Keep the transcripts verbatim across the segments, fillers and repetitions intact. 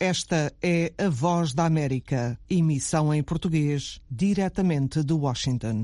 Esta é a Voz da América, emissão em português, diretamente de Washington.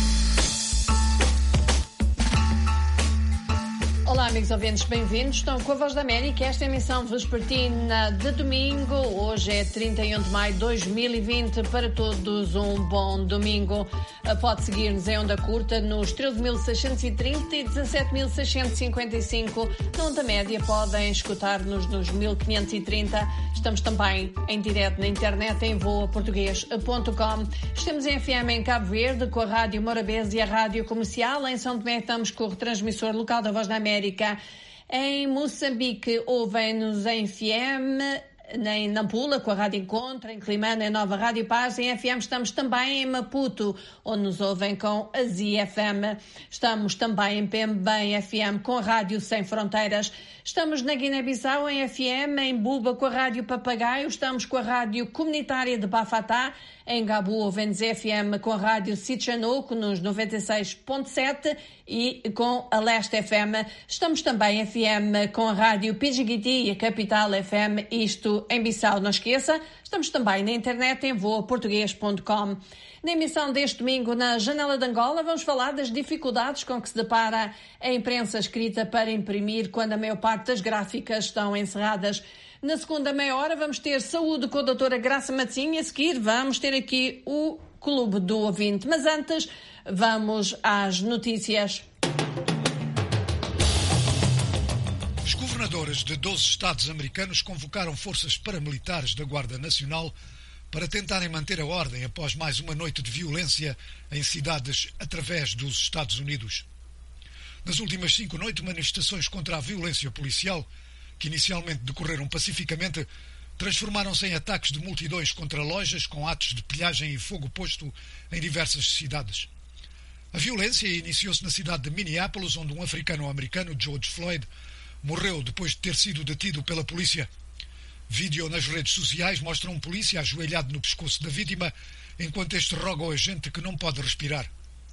Olá, amigos ouvintes, bem-vindos. Estão com a Voz da América. Esta é a emissão vespertina de domingo. Hoje é trinta e um de maio de dois mil e vinte. Para todos, um bom domingo. Pode seguir-nos em onda curta nos treze mil seiscentos e trinta e dezassete mil seiscentos e cinquenta e cinco. Na onda média podem escutar-nos nos mil quinhentos e trinta. Estamos também em direto na internet em voa português ponto com. Estamos em F M em Cabo Verde com a Rádio Morabeza e a Rádio Comercial. Em São Tomé estamos com o retransmissor local da Voz da América. Em Moçambique ouvem-nos em F M, em Nampula com a Rádio Encontro, em Climane, em Nova Rádio Paz. Em F M estamos também em Maputo, onde nos ouvem com a Z F M. Estamos também em Pembém F M com a Rádio Sem Fronteiras. Estamos na Guiné-Bissau em F M, em Buba com a Rádio Papagaio. Estamos com a Rádio Comunitária de Bafatá. Em Gabu ouvem-nos F M com a Rádio Sitchanuco nos noventa e seis ponto sete e com a Leste F M. Estamos também F M com a Rádio Pijiguiti e a Capital F M, isto em Bissau, não esqueça. Estamos também na internet em voa português ponto com. Na emissão deste domingo, na Janela de Angola, vamos falar das dificuldades com que se depara a imprensa escrita para imprimir quando a maior parte das gráficas estão encerradas. Na segunda meia hora vamos ter saúde com a doutora Graça Matosinho e a seguir vamos ter aqui o Clube do Ouvinte. Mas antes, vamos às notícias. Os governadores de doze estados americanos convocaram forças paramilitares da Guarda Nacional para tentarem manter a ordem após mais uma noite de violência em cidades através dos Estados Unidos. Nas últimas cinco noites, manifestações contra a violência policial, que inicialmente decorreram pacificamente, transformaram-se em ataques de multidões contra lojas, com atos de pilhagem e fogo posto em diversas cidades. A violência iniciou-se na cidade de Minneapolis, onde um africano-americano, George Floyd, morreu depois de ter sido detido pela polícia. Vídeo nas redes sociais mostra um polícia ajoelhado no pescoço da vítima, enquanto este roga ao agente que não pode respirar.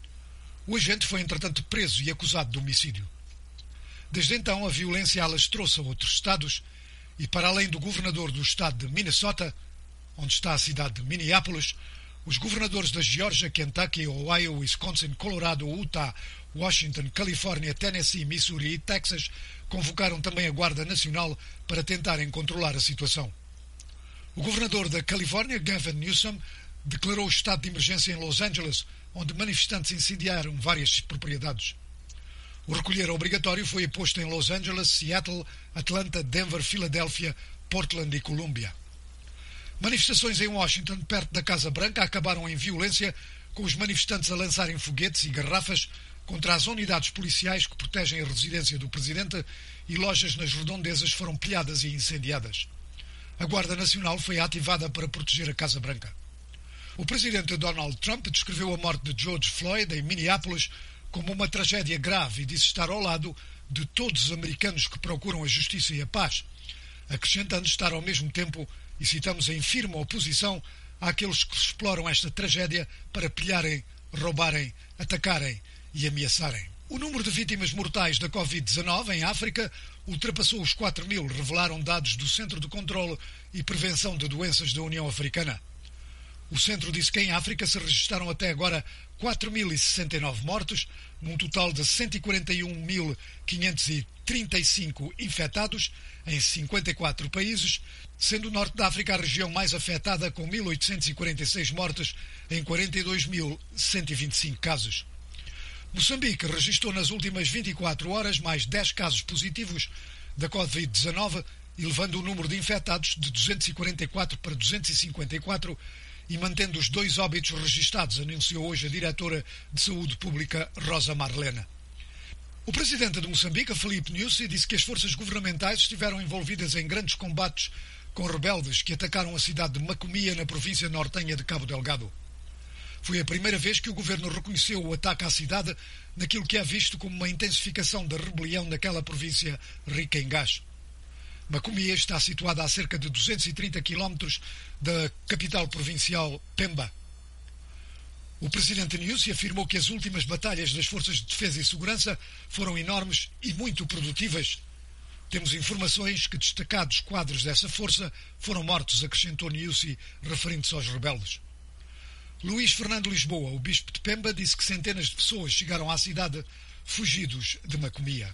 O agente foi, entretanto, preso e acusado de homicídio. Desde então, a violência alastrou-se a outros estados e, para além do governador do estado de Minnesota, onde está a cidade de Minneapolis, os governadores da Geórgia, Kentucky, Ohio, Wisconsin, Colorado, Utah, Washington, Califórnia, Tennessee, Missouri e Texas convocaram também a Guarda Nacional para tentarem controlar a situação. O governador da Califórnia, Gavin Newsom, declarou o estado de emergência em Los Angeles, onde manifestantes incendiaram várias propriedades. O recolher obrigatório foi imposto em Los Angeles, Seattle, Atlanta, Denver, Filadélfia, Portland e Colômbia. Manifestações em Washington, perto da Casa Branca, acabaram em violência, com os manifestantes a lançarem foguetes e garrafas contra as unidades policiais que protegem a residência do presidente, e lojas nas redondezas foram pilhadas e incendiadas. A Guarda Nacional foi ativada para proteger a Casa Branca. O presidente Donald Trump descreveu a morte de George Floyd em Minneapolis como uma tragédia grave e disse estar ao lado de todos os americanos que procuram a justiça e a paz, acrescentando estar ao mesmo tempo, e citamos, em firme oposição àqueles que exploram esta tragédia para pilharem, roubarem, atacarem e ameaçarem. O número de vítimas mortais da covid dezanove em África ultrapassou os quatro mil, revelaram dados do Centro de Controlo e Prevenção de Doenças da União Africana. O centro disse que em África se registaram até agora quatro mil e sessenta e nove mortos, num total de cento e quarenta e um mil quinhentos e trinta e cinco infectados em cinquenta e quatro países, sendo o norte da África a região mais afetada, com mil oitocentos e quarenta e seis mortes em quarenta e dois mil cento e vinte e cinco casos. Moçambique registrou nas últimas vinte e quatro horas mais dez casos positivos da covid dezanove, elevando o número de infectados de duzentos e quarenta e quatro para duzentos e cinquenta e quatro e mantendo os dois óbitos registados, anunciou hoje a diretora de Saúde Pública, Rosa Marlena. O presidente de Moçambique, Filipe Nyusi, disse que as forças governamentais estiveram envolvidas em grandes combates com rebeldes que atacaram a cidade de Macomia, na província nortenha de Cabo Delgado. Foi a primeira vez que o governo reconheceu o ataque à cidade naquilo que é visto como uma intensificação da rebelião naquela província rica em gás. Macomia está situada a cerca de duzentos e trinta quilómetros da capital provincial, Pemba. O presidente Nyusi afirmou que as últimas batalhas das forças de defesa e segurança foram enormes e muito produtivas. Temos informações que destacados quadros dessa força foram mortos, acrescentou Nyusi, referindo-se aos rebeldes. Luís Fernando Lisboa, o bispo de Pemba, disse que centenas de pessoas chegaram à cidade fugidos de Macomia.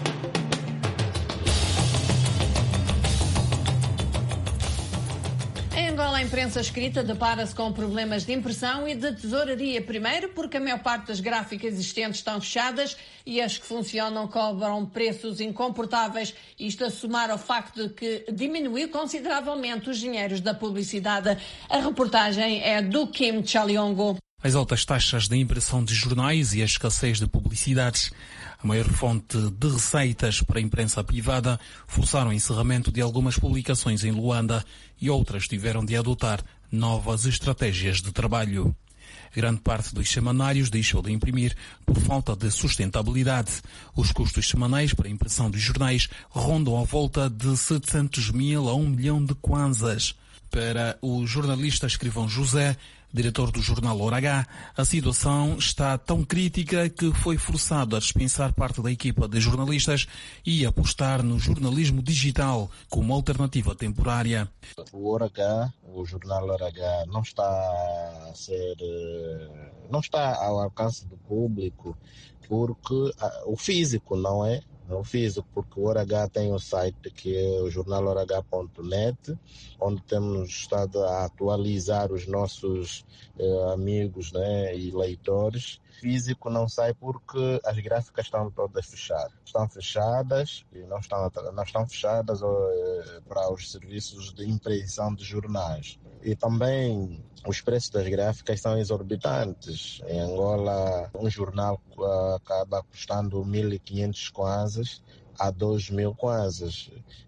Em Angola, a imprensa escrita depara-se com problemas de impressão e de tesouraria. Primeiro, porque a maior parte das gráficas existentes estão fechadas e as que funcionam cobram preços incomportáveis. Isto a somar ao facto de que diminuiu consideravelmente os dinheiros da publicidade. A reportagem é do Kim Chaliongo. As altas taxas de impressão de jornais e a escassez de publicidades, a maior fonte de receitas para a imprensa privada, forçaram o encerramento de algumas publicações em Luanda e outras tiveram de adotar novas estratégias de trabalho. Grande parte dos semanários deixou de imprimir por falta de sustentabilidade. Os custos semanais para a impressão de jornais rondam à volta de setecentos mil a um milhão de kwanzas. Para o jornalista escrivão José, diretor do jornal Hora H, a situação está tão crítica que foi forçado a dispensar parte da equipa de jornalistas e apostar no jornalismo digital como alternativa temporária. O Hora H, o jornal Hora H, não está a ser, não está ao alcance do público porque o físico não é. O físico, porque o Hora H tem o site que é o jornal hora h ponto net, onde temos estado a atualizar os nossos eh, amigos, né, e leitores. Físico não sai porque as gráficas estão todas fechadas. Estão fechadas e não estão, não estão fechadas eh, para os serviços de impressão de jornais. E também os preços das gráficas são exorbitantes. Em Angola, um jornal uh, acaba custando mil e quinhentos kwanzas a dois mil kwanzas.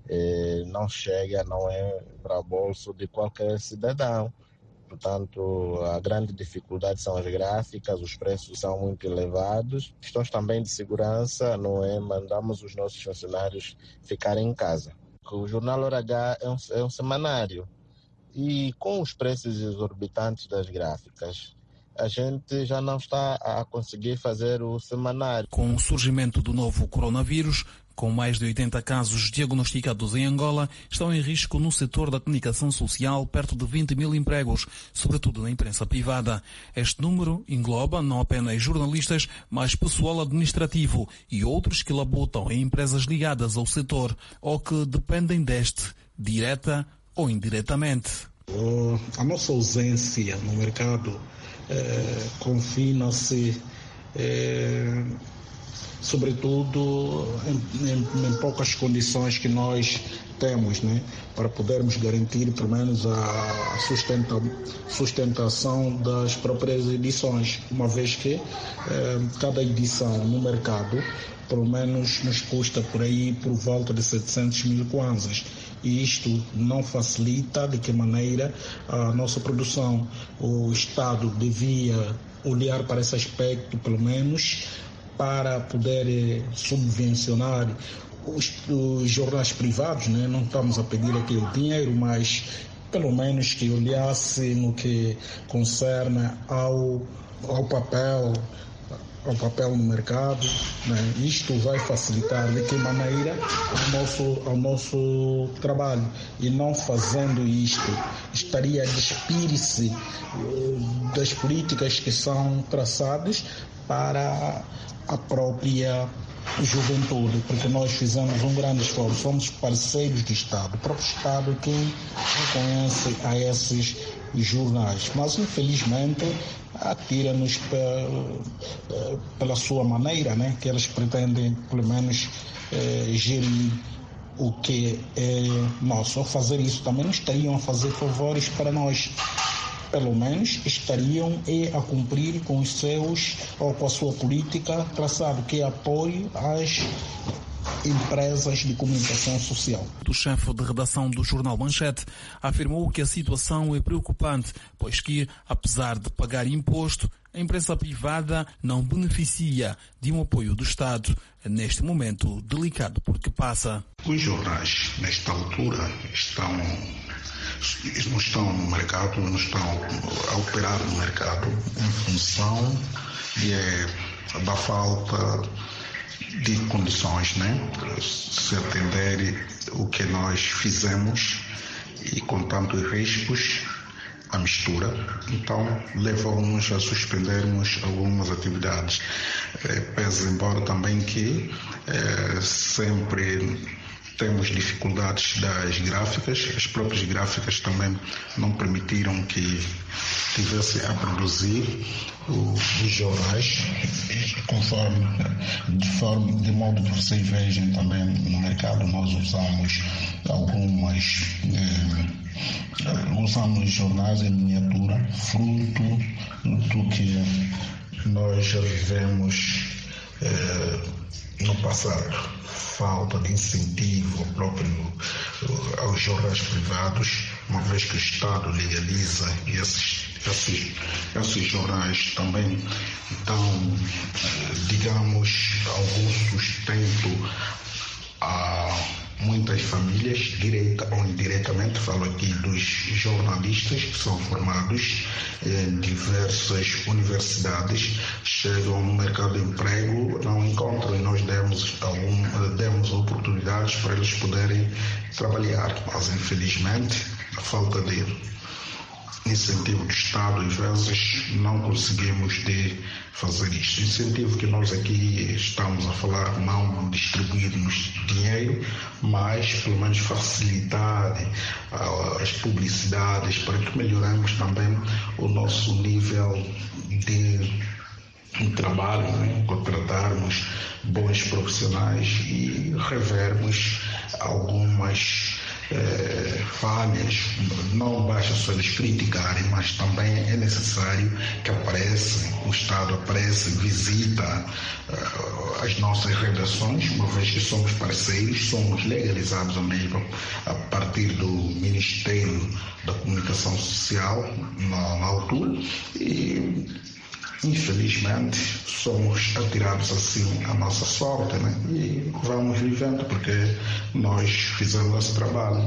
E não chega, não é para o bolso de qualquer cidadão. Portanto, a grande dificuldade são as gráficas, os preços são muito elevados. Questões também de segurança, não é? Mandamos os nossos funcionários ficarem em casa. O jornal Hora H é um, é um semanário. E com os preços exorbitantes das gráficas, a gente já não está a conseguir fazer o semanário. Com o surgimento do novo coronavírus, com mais de oitenta casos diagnosticados em Angola, estão em risco no setor da comunicação social perto de vinte mil empregos, sobretudo na imprensa privada. Este número engloba não apenas jornalistas, mas pessoal administrativo e outros que labutam em empresas ligadas ao setor ou que dependem deste, direta ou indiretamente. Uh, a nossa ausência no mercado eh, confina-se eh, sobretudo em, em, em poucas condições que nós temos, né, para podermos garantir pelo menos a sustenta, sustentação das próprias edições, uma vez que eh, cada edição no mercado pelo menos nos custa por aí por volta de setecentos mil kwanzas. E isto não facilita de que maneira a nossa produção. O Estado devia olhar para esse aspecto, pelo menos, para poder eh, subvencionar os, os jornais privados, né? Não estamos a pedir aqui o dinheiro, mas pelo menos que olhasse no que concerne ao, ao papel ao papel no mercado, né? Isto vai facilitar de que maneira ao nosso, ao nosso trabalho. E não fazendo isto, estaria a despir-se uh, das políticas que são traçadas para a própria juventude, porque nós fizemos um grande esforço, somos parceiros do Estado, o próprio Estado é quem reconhece a esses jornais, mas infelizmente atira-nos pela, pela sua maneira, né? Que eles pretendem pelo menos eh, gerir o que é nosso. Ao fazer isso também não estariam a fazer favores para nós, pelo menos estariam a cumprir com os seus ou com a sua política traçada, que é apoio às empresas de comunicação social. O chefe de redação do jornal Manchete afirmou que a situação é preocupante, pois que, apesar de pagar imposto, a imprensa privada não beneficia de um apoio do Estado neste momento delicado por que passa. Os jornais, nesta altura, estão, não estão no mercado, não estão a operar no mercado em função de, da falta de condições, né? Se atender o que nós fizemos e com tantos riscos, a mistura, então levou-nos a suspendermos algumas atividades. É, pese embora também que é, sempre temos dificuldades das gráficas, as próprias gráficas também não permitiram que tivesse a produzir os jornais, conforme, de, forma, de modo que vocês vejam também no mercado, nós usamos algumas, eh, usamos jornais em miniatura, fruto do que nós já vivemos eh, no passado. Falta de incentivo próprio aos jornais privados, uma vez que o Estado legaliza e esses, esses, esses jornais também dão, digamos, algum sustento a muitas famílias, direta ou indiretamente. Falo aqui dos jornalistas que são formados em diversas universidades, chegam no mercado de emprego, não encontram, e nós demos, algum, demos oportunidades para eles poderem trabalhar, mas infelizmente a falta de incentivo do Estado, às vezes não conseguimos de fazer isto. O incentivo que nós aqui estamos a falar, não distribuirmos dinheiro, mas pelo menos facilitar uh, as publicidades para que melhoremos também o nosso nível de trabalho, né? Contratarmos bons profissionais e revermos algumas É, falhas. Não basta só eles criticarem, mas também é necessário que apareça, o Estado apareça, visita uh, as nossas redações, uma vez que somos parceiros, somos legalizados a mesmo a partir do Ministério da Comunicação Social na, na altura, e infelizmente somos atirados assim à nossa sorte, né? E vamos vivendo, porque nós fizemos esse trabalho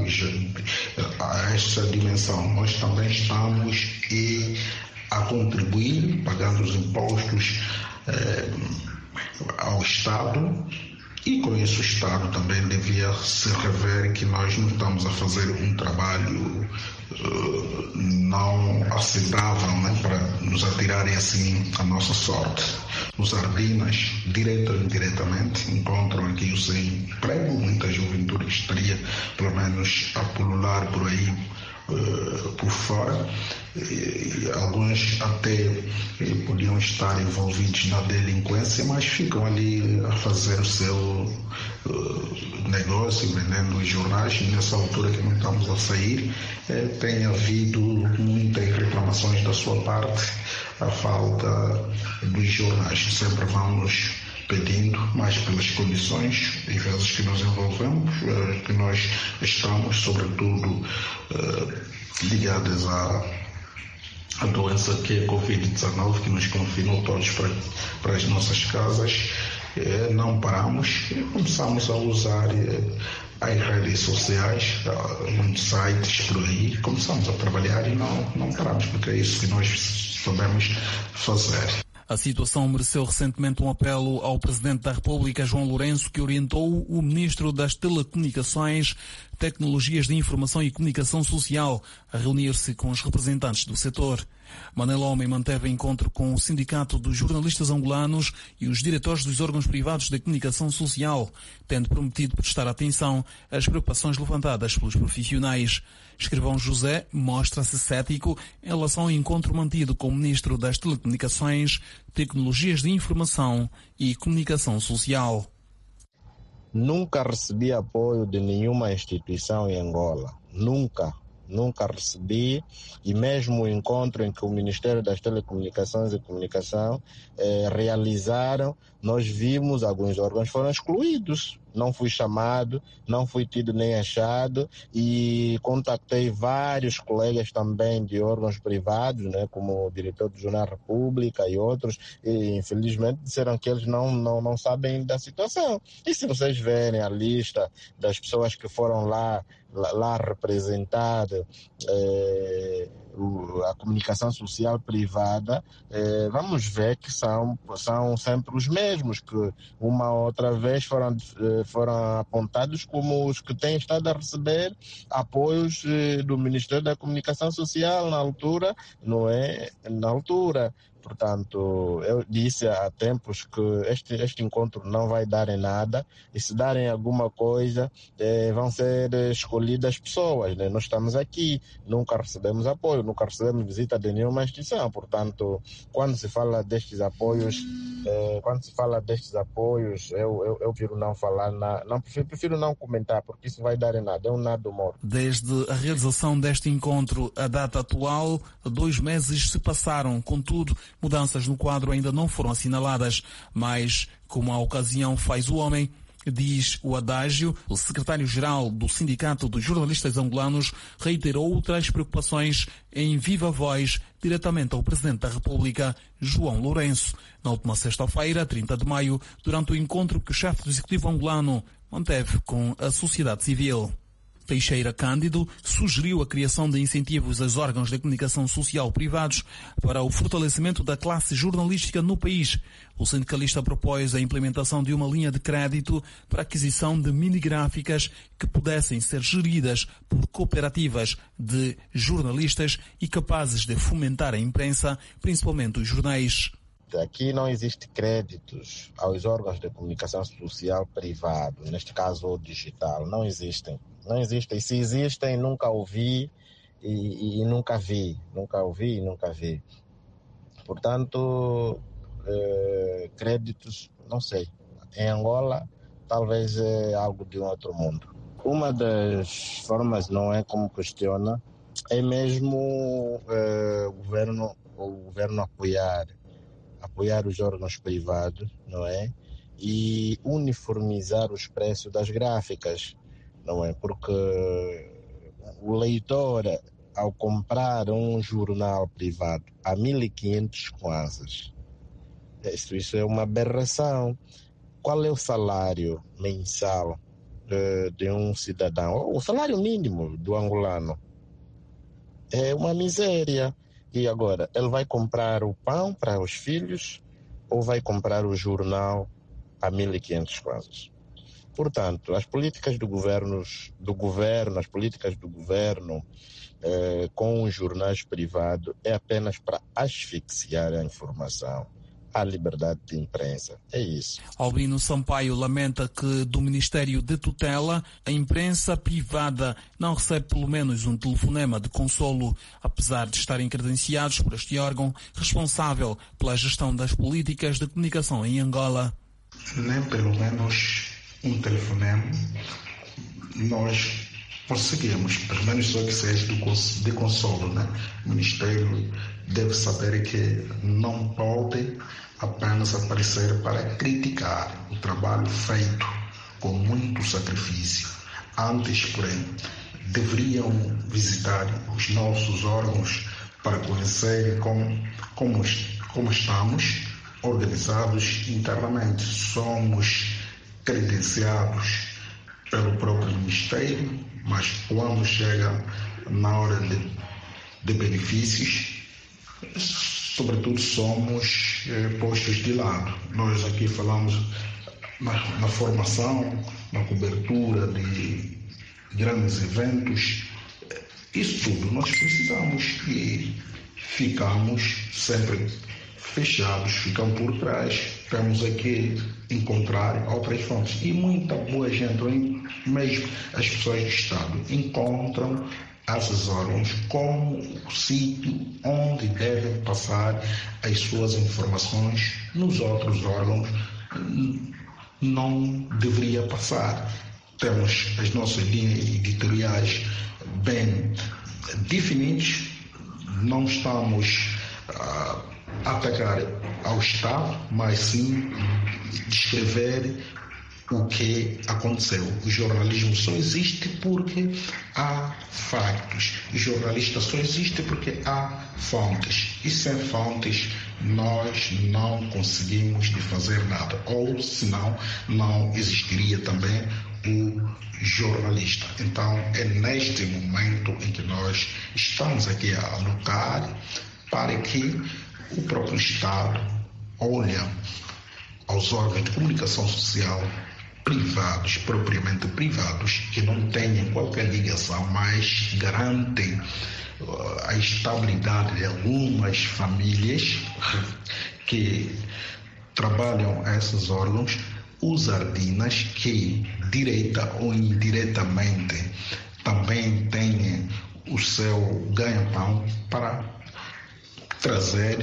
a esta dimensão. Nós também estamos e a contribuir, pagando os impostos eh, ao Estado, e com isso o Estado também devia se rever que nós não estamos a fazer um trabalho uh, não aceitável, né, para nos atirarem assim a nossa sorte. Os ardinas, direto ou indiretamente, encontram aqui o seu emprego. Muita juventude estaria pelo menos a pulular por aí, uh, por fora. E alguns até podiam estar envolvidos na delinquência, mas ficam ali a fazer o seu uh, negócio, vendendo os jornais. E nessa altura que não estamos a sair, eh, tem havido muitas reclamações da sua parte, a falta dos jornais. Sempre vamos pedindo mais pelas condições, às vezes, que nos envolvemos, uh, que nós estamos, sobretudo, uh, ligadas a a doença que é a covid dezenove, que nos confinou todos para, para as nossas casas. Eh, não paramos, começamos a usar eh, as redes sociais, muitos sites por aí, começamos a trabalhar e não, não paramos, porque é isso que nós sabemos fazer. A situação mereceu recentemente um apelo ao Presidente da República, João Lourenço, que orientou o Ministro das Telecomunicações, Tecnologias de Informação e Comunicação Social a reunir-se com os representantes do setor. Manel Homem manteve encontro com o Sindicato dos Jornalistas Angolanos e os diretores dos órgãos privados de comunicação social, tendo prometido prestar atenção às preocupações levantadas pelos profissionais. Escrivão José mostra-se cético em relação ao encontro mantido com o Ministro das Telecomunicações, Tecnologias de Informação e Comunicação Social. Nunca recebi apoio de nenhuma instituição em Angola. Nunca. Nunca recebi, e mesmo o encontro em que o Ministério das Telecomunicações e Comunicação eh, realizaram, nós vimos alguns órgãos foram excluídos. Não fui chamado, não fui tido nem achado, e contactei vários colegas também de órgãos privados, né, como o diretor do Jornal República e outros, e infelizmente disseram que eles não, não, não sabem da situação. E se vocês verem a lista das pessoas que foram lá, lá, lá representadas, eh, a comunicação social privada, eh, vamos ver que são, são sempre os mesmos, que uma outra vez foram, eh, foram apontados como os que têm estado a receber apoios eh, do Ministério da Comunicação Social na altura, não é? Na altura. Portanto, eu disse há tempos que este, este encontro não vai dar em nada, e se darem alguma coisa, eh, vão ser escolhidas pessoas, né? Nós estamos aqui, nunca recebemos apoio, nunca recebemos visita de nenhuma instituição. Portanto, quando se fala destes apoios, eh, quando se fala destes apoios, eu, eu, eu prefiro não falar, na, não, prefiro, prefiro não comentar, porque isso vai dar em nada, é um nada morto. Desde a realização deste encontro, a data atual, dois meses se passaram, contudo, mudanças no quadro ainda não foram assinaladas, mas, como a ocasião faz o homem, diz o adágio, o secretário-geral do Sindicato dos Jornalistas Angolanos reiterou outras preocupações em viva voz diretamente ao Presidente da República, João Lourenço, na última sexta-feira, trinta de maio, durante o encontro que o chefe do Executivo angolano manteve com a sociedade civil. Teixeira Cândido sugeriu a criação de incentivos aos órgãos de comunicação social privados para o fortalecimento da classe jornalística no país. O sindicalista propôs a implementação de uma linha de crédito para aquisição de minigráficas que pudessem ser geridas por cooperativas de jornalistas e capazes de fomentar a imprensa, principalmente os jornais. Aqui não existe créditos aos órgãos de comunicação social privados, neste caso o digital, não existem. Não existem. E se existem, nunca ouvi e, e, e nunca vi. Nunca ouvi e nunca vi. Portanto, eh, créditos, não sei. Em Angola, talvez é algo de um outro mundo. Uma das formas, não é como questiona, é mesmo eh, o governo, o governo apoiar, apoiar os órgãos privados, não é? E uniformizar os preços das gráficas. Não é? Porque o leitor, ao comprar um jornal privado a mil e quinhentos kwanzas, isso, isso é uma aberração. Qual é o salário mensal de, de um cidadão? O salário mínimo do angolano é uma miséria. E agora, ele vai comprar o pão para os filhos ou vai comprar o jornal a mil e quinhentos kwanzas? Portanto, as políticas do governo, do governo, as políticas do governo eh, com os jornais privados é apenas para asfixiar a informação, a liberdade de imprensa. É isso. Albino Sampaio lamenta que do Ministério de Tutela a imprensa privada não recebe pelo menos um telefonema de consolo, apesar de estarem credenciados por este órgão responsável pela gestão das políticas de comunicação em Angola. Nem pelo menos um telefonema nós conseguimos, pelo menos só que seja de consolo, né? O Ministério deve saber que não pode apenas aparecer para criticar o trabalho feito com muito sacrifício. Antes, porém, deveriam visitar os nossos órgãos para conhecer como, como, como estamos organizados internamente. Somos credenciados pelo próprio Ministério, mas quando chega na hora de, de benefícios, sobretudo somos eh, postos de lado. Nós aqui falamos na, na formação, na cobertura de grandes eventos, isso tudo nós precisamos e ficamos sempre fechados, ficam por trás. Temos aqui encontrar outras fontes. E muita boa gente, mesmo as pessoas do Estado, encontram esses órgãos como o sítio onde devem passar as suas informações. Nos outros órgãos não deveria passar. Temos as nossas linhas editoriais bem definidas, não estamos a atacar ao Estado, mas sim descrever o que aconteceu. O jornalismo só existe porque há factos. O jornalista só existe porque há fontes. E sem fontes nós não conseguimos de fazer nada, ou senão não existiria também o jornalista. Então é neste momento em que nós estamos aqui a lutar para que o próprio Estado olhe aos órgãos de comunicação social privados, propriamente privados, que não tenham qualquer ligação, mas garantem a estabilidade de algumas famílias que trabalham a esses órgãos, os ardinas que, direta ou indiretamente, também têm o seu ganha-pão para trazer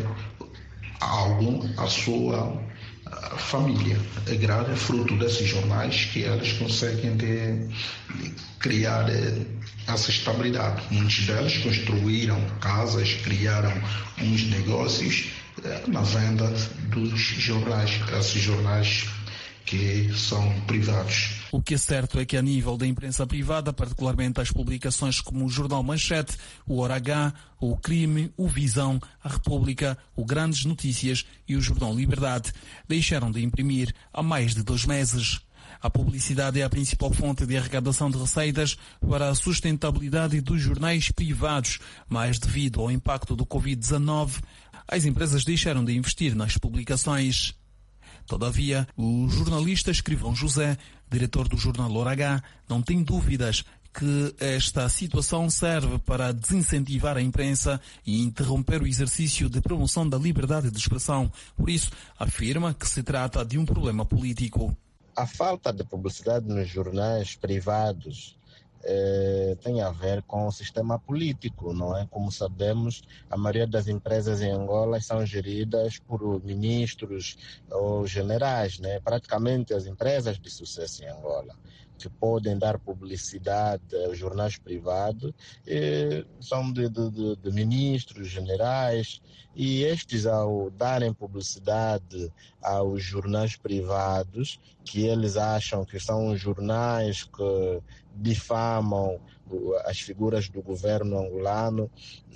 algo à sua família agrária, fruto desses jornais que eles conseguem de, de criar essa estabilidade. Muitos deles construíram casas, criaram uns negócios na venda dos jornais, esses jornais que são privados. O que é certo é que a nível da imprensa privada, particularmente as publicações como o Jornal Manchete, o Hora H, o Crime, o Visão, a República, o Grandes Notícias e o Jornal Liberdade, deixaram de imprimir há mais de dois meses. A publicidade é a principal fonte de arrecadação de receitas para a sustentabilidade dos jornais privados, mas devido ao impacto do covid dezenove, as empresas deixaram de investir nas publicações. Todavia, o jornalista Escrivão José, diretor do jornal Hora H, não tem dúvidas que esta situação serve para desincentivar a imprensa e interromper o exercício de promoção da liberdade de expressão. Por isso, afirma que se trata de um problema político. A falta de publicidade nos jornais privados Eh, tem a ver com o sistema político, não é? Como sabemos, a maioria das empresas em Angola são geridas por ministros ou generais, né? Praticamente as empresas de sucesso em Angola que podem dar publicidade aos jornais privados eh, são de, de, de ministros, generais, e estes, ao darem publicidade aos jornais privados, que eles acham que são jornais que difamam as figuras do governo angolano,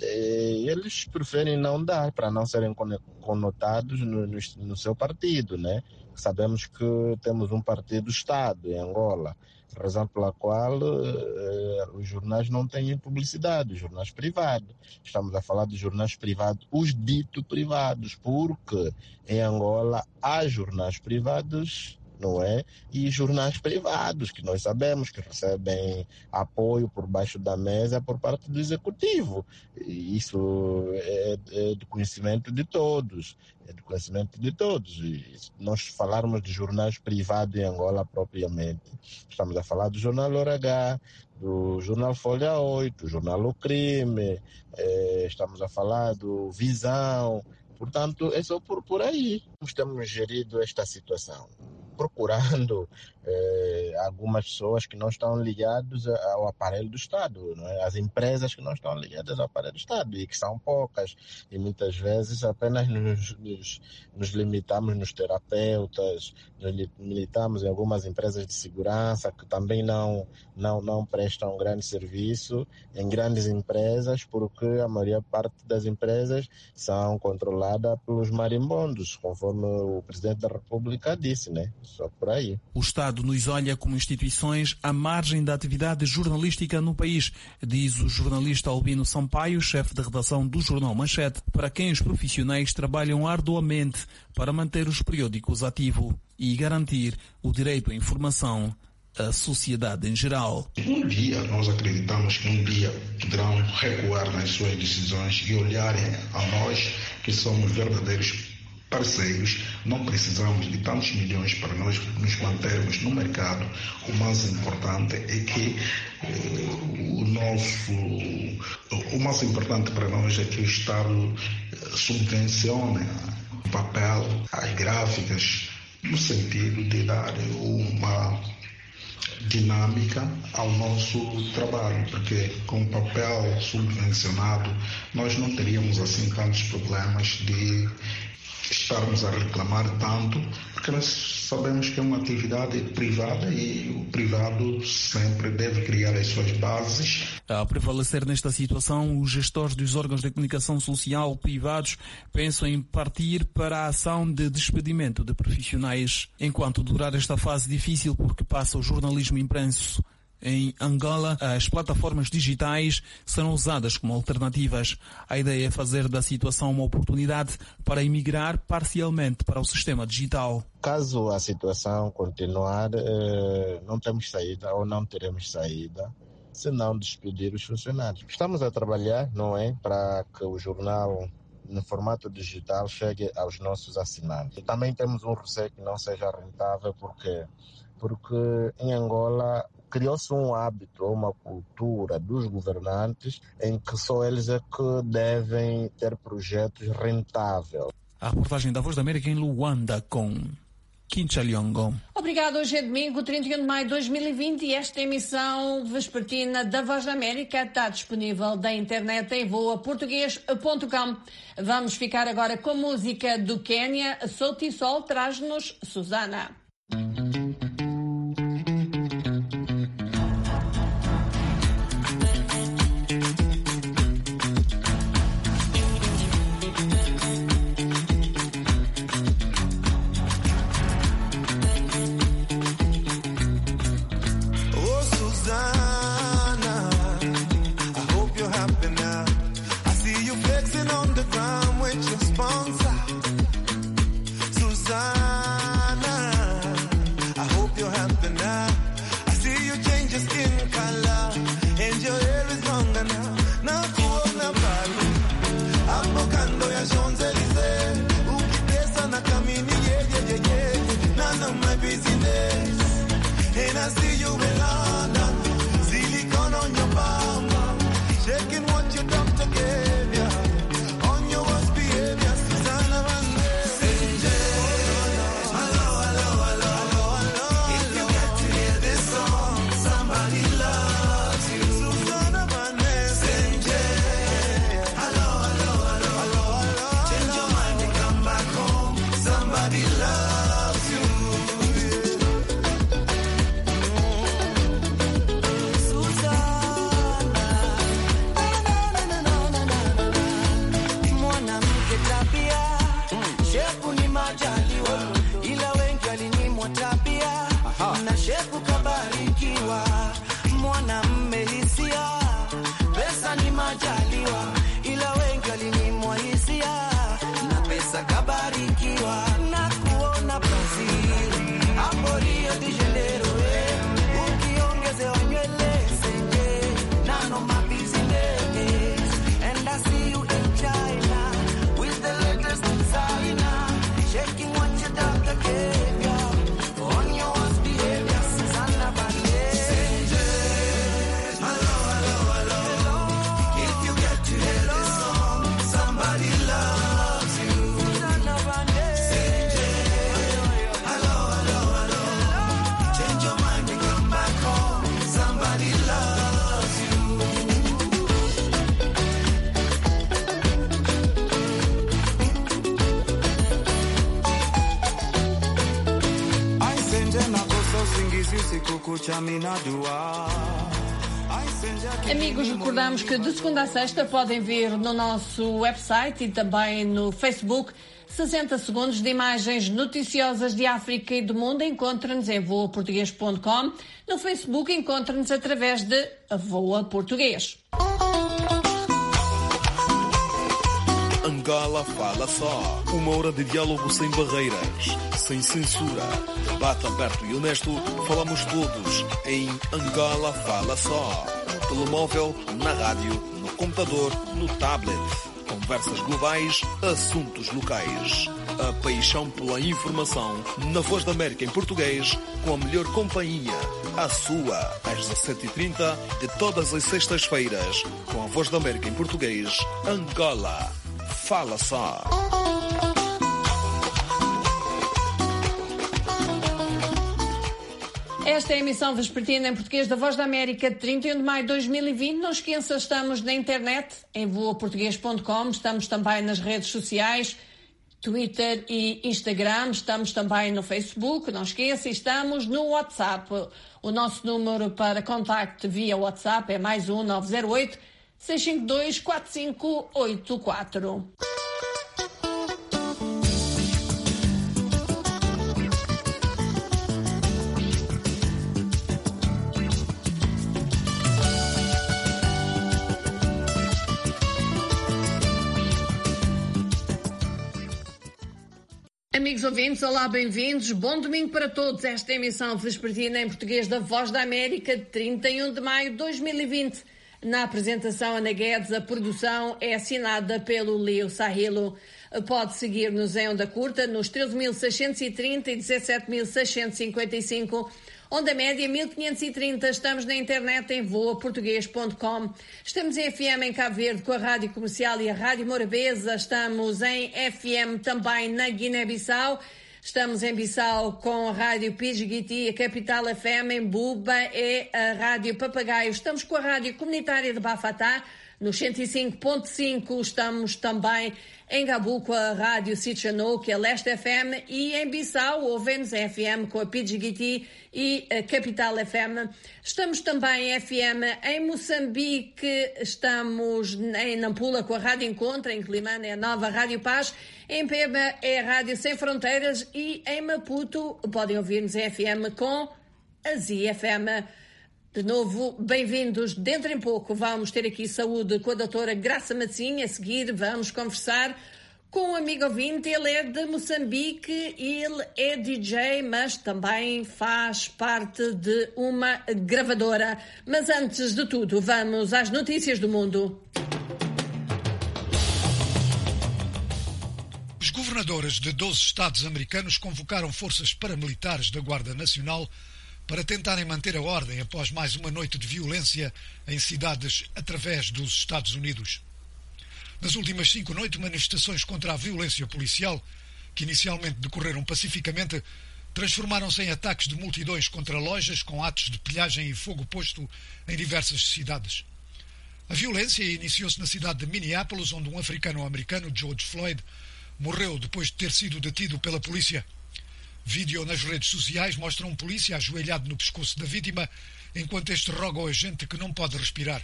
eles preferem não dar, para não serem conotados no, no, no seu partido, né? Sabemos que temos um partido-Estado em Angola, razão pela qual eh, os jornais não têm publicidade, os jornais privados. Estamos a falar de jornais privados, os dito privados, porque em Angola há jornais privados, não é? E jornais privados, que nós sabemos que recebem apoio por baixo da mesa por parte do executivo. E isso é, é do conhecimento de todos, é do conhecimento de todos. E nós falarmos de jornais privados em Angola propriamente, estamos a falar do Jornal Hora H, do Jornal Folha oito, do Jornal O Crime, é, estamos a falar do Visão. Portanto, é só por, por aí. Nós temos gerido esta situação, procurando eh, algumas pessoas que não estão ligadas ao aparelho do Estado, não é? As empresas que não estão ligadas ao aparelho do Estado, e que são poucas, e muitas vezes apenas nos, nos, nos limitamos nos terapeutas, nos limitamos em algumas empresas de segurança que também não, não, não prestam grande serviço, em grandes empresas, porque a maior parte das empresas são controladas pelos marimbondos, conforme o Presidente da República disse, né? Só por aí. O Estado nos olha como instituições à margem da atividade jornalística no país, diz o jornalista Albino Sampaio, chefe de redação do Jornal Manchete, para quem os profissionais trabalham arduamente para manter os periódicos ativos e garantir o direito à informação à sociedade em geral. Um dia, nós acreditamos que um dia poderão recuar nas suas decisões e olharem a nós, que somos verdadeiros parceiros. Não precisamos de tantos milhões para nós nos mantermos no mercado. O mais importante é que eh, o nosso, o mais importante para nós é que o Estado subvencione o papel, as gráficas, no sentido de dar uma dinâmica ao nosso trabalho, porque com o papel subvencionado nós não teríamos assim tantos problemas de estarmos a reclamar tanto, porque nós sabemos que é uma atividade privada e o privado sempre deve criar as suas bases. A prevalecer nesta situação, os gestores dos órgãos de comunicação social privados pensam em partir para a ação de despedimento de profissionais, enquanto durar esta fase difícil porque passa o jornalismo impresso. Em Angola, as plataformas digitais serão usadas como alternativas. A ideia é fazer da situação uma oportunidade para emigrar parcialmente para o sistema digital. Caso a situação continuar, não temos saída ou não teremos saída, se não despedir os funcionários. Estamos a trabalhar, não é, para que o jornal no formato digital chegue aos nossos assinantes. E também temos um receio que não seja rentável, porque, porque em Angola criou-se um hábito, uma cultura dos governantes em que só eles é que devem ter projetos rentáveis. A reportagem da Voz da América em Luanda com Quincha-Liongo. Obrigado. Hoje é domingo, trinta e um de maio de dois mil e vinte e esta emissão vespertina da Voz da América está disponível da internet em voa português ponto com. Vamos ficar agora com a música do Quênia. Sauti Sol traz-nos Susana. Amigos, recordamos que de segunda a sexta podem ver no nosso website e também no Facebook sessenta segundos de imagens noticiosas de África e do mundo. Encontra-nos em voa português ponto com. No Facebook encontra-nos através de Voa Português. Angola Fala Só. Uma hora de diálogo sem barreiras, sem censura. Debate aberto e honesto. Falamos todos em Angola Fala Só. No telemóvel, na rádio, no computador, no tablet. Conversas globais, assuntos locais. A paixão pela informação na Voz da América em português, com a melhor companhia. A sua, às dezassete e trinta de todas as sextas-feiras, com a Voz da América em português, Angola Fala Só. Esta é a emissão vespertina em português da Voz da América, trinta e um de maio de dois mil e vinte. Não esqueça, estamos na internet, em voa português ponto com. Estamos também nas redes sociais, Twitter e Instagram. Estamos também no Facebook, não esqueça, estamos no WhatsApp. O nosso número para contacto via WhatsApp é mais um nove zero oito, seis cinco dois, quatro cinco oito quatro. Amigos ouvintes, olá, bem-vindos. Bom domingo para todos. Esta é a emissão vespertina em português da Voz da América, trinta e um de maio de dois mil e vinte. Na apresentação, Ana Guedes, a produção é assinada pelo Leo Sahilo. Pode seguir-nos em onda curta nos treze mil seiscentos e trinta e dezassete mil seiscentos e cinquenta e cinco. Onda média mil quinhentos e trinta, estamos na internet em voa português ponto com. Estamos em F M em Cabo Verde com a Rádio Comercial e a Rádio Morabeza. Estamos em F M também na Guiné-Bissau. Estamos em Bissau com a Rádio Pidgiti, a Capital F M em Buba é a Rádio Papagaio. Estamos com a Rádio Comunitária de Bafatá, no cento e cinco ponto cinco. Estamos também em Gabu com a Rádio Sitchano, que é Leste F M, e em Bissau ouvem-nos em F M com a Pidgiti e a Capital F M. Estamos também em F M em Moçambique, estamos em Nampula com a Rádio Encontro, em Climane é a Nova Rádio Paz, em Peba é a Rádio Sem Fronteiras e em Maputo podem ouvir-nos em F M com a Z F M. De novo, bem-vindos. Dentro em pouco vamos ter aqui saúde com a doutora Graça Matinha. A seguir vamos conversar com um amigo ouvinte. Ele é de Moçambique, ele é D J, mas também faz parte de uma gravadora. Mas antes de tudo, vamos às notícias do mundo. Os governadores de doze estados americanos convocaram forças paramilitares da Guarda Nacional para tentarem manter a ordem após mais uma noite de violência em cidades através dos Estados Unidos. Nas últimas cinco noites, manifestações contra a violência policial, que inicialmente decorreram pacificamente, transformaram-se em ataques de multidões contra lojas, com atos de pilhagem e fogo posto em diversas cidades. A violência iniciou-se na cidade de Minneapolis, onde um africano-americano, George Floyd, morreu depois de ter sido detido pela polícia. Vídeo nas redes sociais mostra um polícia ajoelhado no pescoço da vítima, enquanto este roga ao agente que não pode respirar.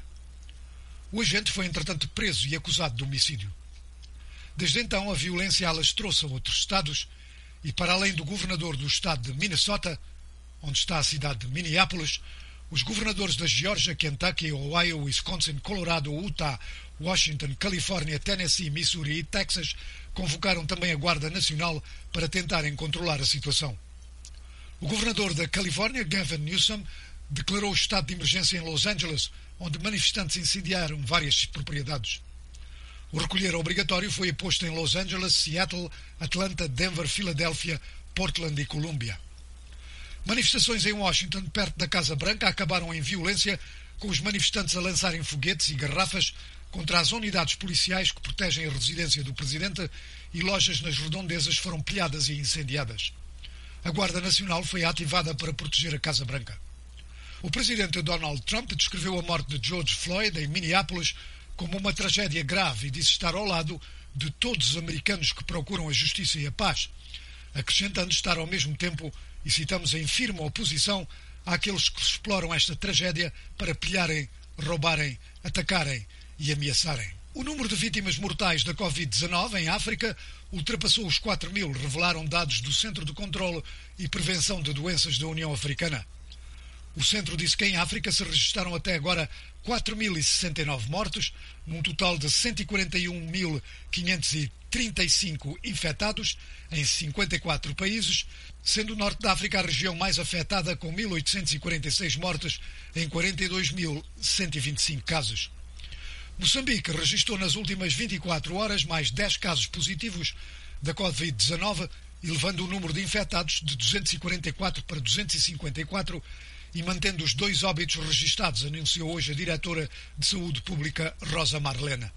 O agente foi, entretanto, preso e acusado de homicídio. Desde então, a violência alastrou-se a outros estados e, para além do governador do estado de Minnesota, onde está a cidade de Minneapolis, os governadores da Geórgia, Kentucky, Ohio, Wisconsin, Colorado, Utah, Washington, Califórnia, Tennessee, Missouri e Texas convocaram também a Guarda Nacional para tentarem controlar a situação. O governador da Califórnia, Gavin Newsom, declarou estado de emergência em Los Angeles, onde manifestantes incendiaram várias propriedades. O recolher obrigatório foi posto em Los Angeles, Seattle, Atlanta, Denver, Filadélfia, Portland e Colômbia. Manifestações em Washington, perto da Casa Branca, acabaram em violência, com os manifestantes a lançarem foguetes e garrafas contra as unidades policiais que protegem a residência do presidente, e lojas nas redondezas foram pilhadas e incendiadas. A Guarda Nacional foi ativada para proteger a Casa Branca. O presidente Donald Trump descreveu a morte de George Floyd em Minneapolis como uma tragédia grave e disse estar ao lado de todos os americanos que procuram a justiça e a paz, acrescentando estar ao mesmo tempo, e citamos, em firme oposição àqueles que exploram esta tragédia para pilharem, roubarem, atacarem e ameaçarem. O número de vítimas mortais da covid dezanove em África ultrapassou os quatro mil, revelaram dados do Centro de Controlo e Prevenção de Doenças da União Africana. O centro disse que em África se registaram até agora quatro mil e sessenta e nove mortos, num total de cento e quarenta e um mil quinhentos e trinta e cinco infectados em cinquenta e quatro países, sendo o Norte da África a região mais afetada, com mil oitocentos e quarenta e seis mortes em quarenta e dois mil cento e vinte e cinco casos. Moçambique registrou nas últimas vinte e quatro horas mais dez casos positivos da covid dezanove, elevando o número de infectados de duzentos e quarenta e quatro para duzentos e cinquenta e quatro e mantendo os dois óbitos registados, anunciou hoje a diretora de Saúde Pública, Rosa Marlena.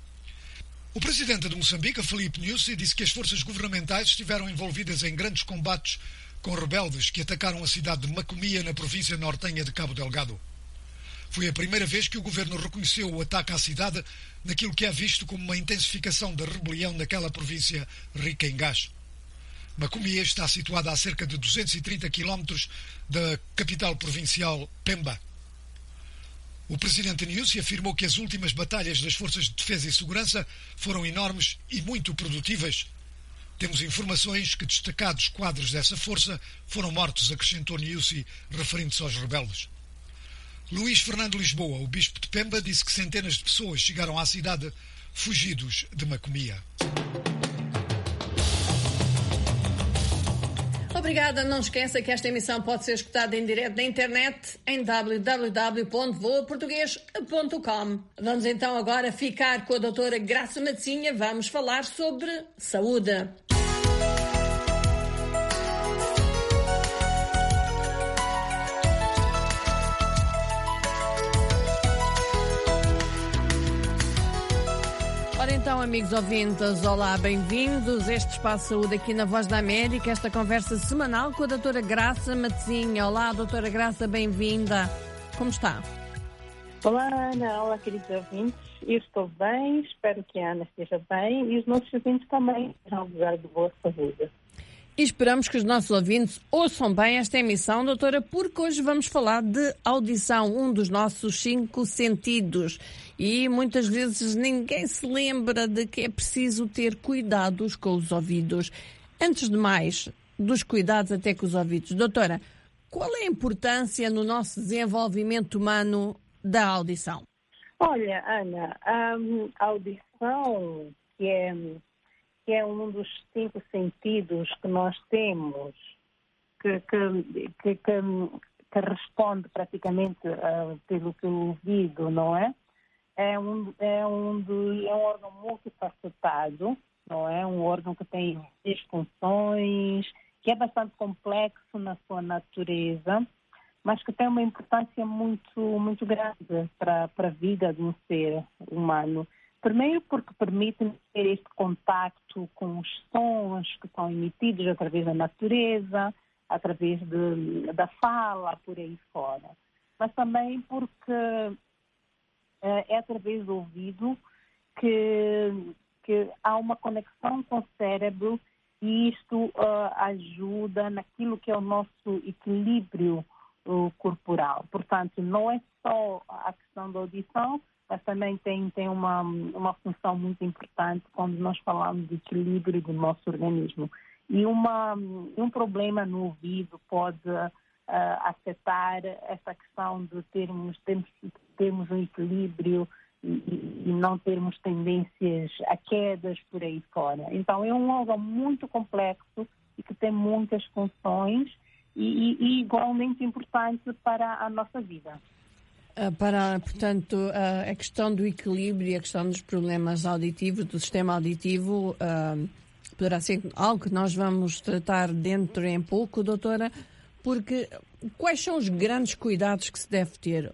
O presidente de Moçambique, Filipe Nyusi, disse que as forças governamentais estiveram envolvidas em grandes combates com rebeldes que atacaram a cidade de Macomia, na província nortenha de Cabo Delgado. Foi a primeira vez que o governo reconheceu o ataque à cidade naquilo que é visto como uma intensificação da rebelião naquela província rica em gás. Macomia está situada a cerca de duzentos e trinta quilómetros da capital provincial Pemba. O presidente Nyusi afirmou que as últimas batalhas das forças de defesa e segurança foram enormes e muito produtivas. Temos informações que destacados quadros dessa força foram mortos, acrescentou Nyusi, referindo-se aos rebeldes. Luís Fernando Lisboa, o bispo de Pemba, disse que centenas de pessoas chegaram à cidade fugidos de Macomia. Obrigada. Não esqueça que esta emissão pode ser escutada em direto na internet em w w w ponto voa português ponto com. Vamos então agora ficar com a doutora Graça Matosinha. Vamos falar sobre saúde. Ora então, amigos ouvintes, olá, bem-vindos a este Espaço Saúde aqui na Voz da América, esta conversa semanal com a doutora Graça Matosinha. Olá, doutora Graça, bem-vinda. Como está? Olá, Ana. Olá, queridos ouvintes. Eu estou bem, espero que a Ana esteja bem e os nossos ouvintes também estejam no lugar de boa saúde. E esperamos que os nossos ouvintes ouçam bem esta emissão, doutora, porque hoje vamos falar de audição, um dos nossos cinco sentidos. E muitas vezes ninguém se lembra de que é preciso ter cuidados com os ouvidos. Antes de mais, dos cuidados até com os ouvidos. Doutora, qual é a importância no nosso desenvolvimento humano da audição? Olha, Ana, a audição, que é... que é um dos cinco sentidos que nós temos, que, que, que, que, que responde praticamente uh, pelo que o ouvido, não é? É um, é, um do, é um órgão multifacetado, não é? Um órgão que tem várias funções, que é bastante complexo na sua natureza, mas que tem uma importância muito, muito grande para, para a vida de um ser humano. Primeiro porque permite ter este contacto com os sons que são emitidos através da natureza, através de, da fala, por aí fora. Mas também porque uh, é através do ouvido que, que há uma conexão com o cérebro e isto uh, ajuda naquilo que é o nosso equilíbrio uh, corporal. Portanto, não é só a questão da audição, mas também tem, tem uma, uma função muito importante quando nós falamos de equilíbrio do nosso organismo. E uma, um problema no ouvido pode uh, afetar essa questão de termos, termos, termos um equilíbrio e, e não termos tendências a quedas por aí fora. Então, é um órgão muito complexo e que tem muitas funções e, e, e igualmente importante para a nossa vida. Para, portanto, a questão do equilíbrio e a questão dos problemas auditivos, do sistema auditivo, uh, poderá ser algo que nós vamos tratar dentro em pouco, doutora, porque quais são os grandes cuidados que se deve ter?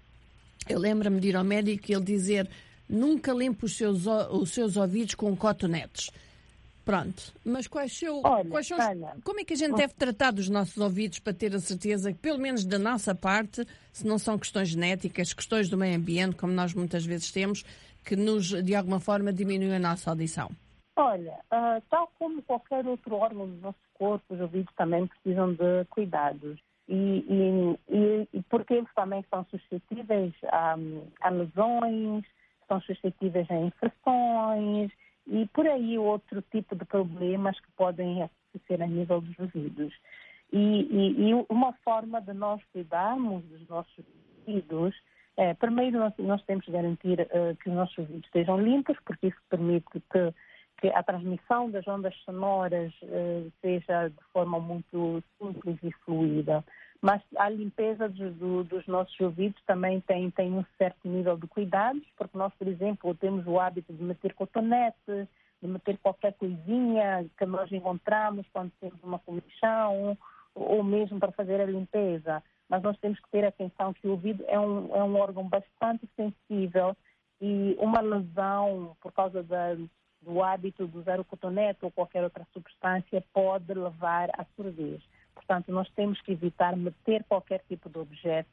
Eu lembro-me de ir ao médico e ele dizer nunca limpe os seus, os seus ouvidos com cotonetes. Pronto, mas quais, seu, Olha, quais são os, Ana, como é que a gente deve tratar dos nossos ouvidos para ter a certeza que, pelo menos da nossa parte, se não são questões genéticas, questões do meio ambiente, como nós muitas vezes temos, que nos, de alguma forma, diminuem a nossa audição? Olha, uh, tal como qualquer outro órgão do nosso corpo, os ouvidos também precisam de cuidados. E, e, e, e porque eles também são suscetíveis a, a lesões, são suscetíveis a infecções, e por aí outro tipo de problemas que podem acontecer a nível dos ouvidos. E, e, e uma forma de nós cuidarmos dos nossos ouvidos, é, primeiro nós, nós temos que garantir uh, que os nossos ouvidos estejam limpos, porque isso permite que, que a transmissão das ondas sonoras uh, seja de forma muito simples e fluida. Mas a limpeza do, do, dos nossos ouvidos também tem, tem um certo nível de cuidados, porque nós, por exemplo, temos o hábito de meter cotonetes, de meter qualquer coisinha que nós encontramos quando temos uma comichão, ou mesmo para fazer a limpeza. Mas nós temos que ter atenção que o ouvido é um, é um órgão bastante sensível e uma lesão por causa da, do hábito de usar o cotonete ou qualquer outra substância pode levar à surdez. Portanto, nós temos que evitar meter qualquer tipo de objeto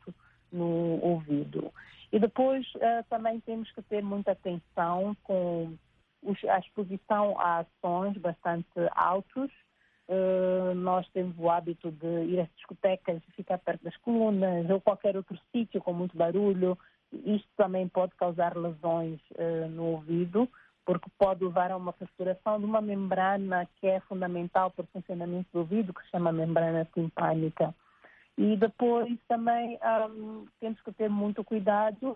no ouvido. E depois uh, também temos que ter muita atenção com os, a exposição a ações bastante altos. Uh, nós temos o hábito de ir às discotecas e ficar perto das colunas ou qualquer outro sítio com muito barulho. Isto também pode causar lesões uh, no ouvido, porque pode levar a uma perfuração de uma membrana que é fundamental para o funcionamento do ouvido, que se chama membrana timpânica. E depois também um, temos que ter muito cuidado